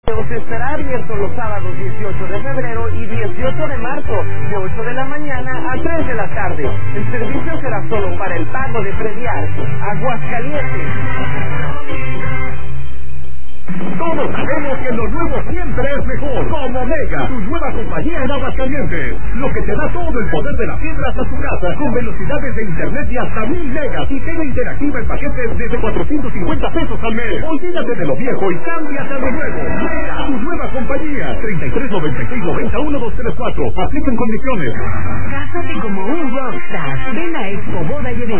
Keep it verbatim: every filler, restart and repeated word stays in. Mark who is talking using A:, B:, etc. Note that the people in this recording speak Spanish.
A: Estará abierto los sábados dieciocho de febrero y dieciocho de marzo, de ocho de la mañana a tres de la tarde. El servicio será solo para el pago de predial. Aguascalientes.
B: Todos sabemos que lo nuevo siempre es mejor. Como Mega, tu nueva compañía en Aguascalientes. Lo que te da todo el poder de la fibra hasta tu casa, con velocidades de internet de hasta mil megas y tele interactiva en paquetes desde cuatrocientos cincuenta pesos al mes. Olvídate de lo viejo y cámbiate a lo nuevo. Mega, tu nueva compañía. treinta y tres noventa y seis noventa uno dos tres cuatro. Aplican condiciones.
C: Cásate como un rockstar. Ven a Expo Boda y Evento.